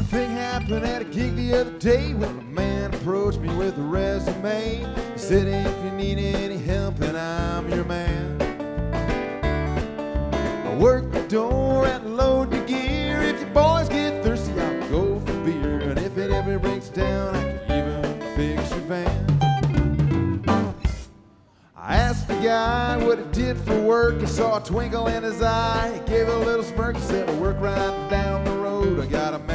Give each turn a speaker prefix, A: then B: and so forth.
A: Thing happened at a gig the other day when a man approached me with a resume. He said, if you need any help, then I'm your man. I work the door and load the gear. If you boys get thirsty, I'll go for beer. And if it ever breaks down, I can even fix your van. I asked the guy what he did for work. I saw a twinkle in his eye. He gave a little smirk. He said, I work right down the road. I got a man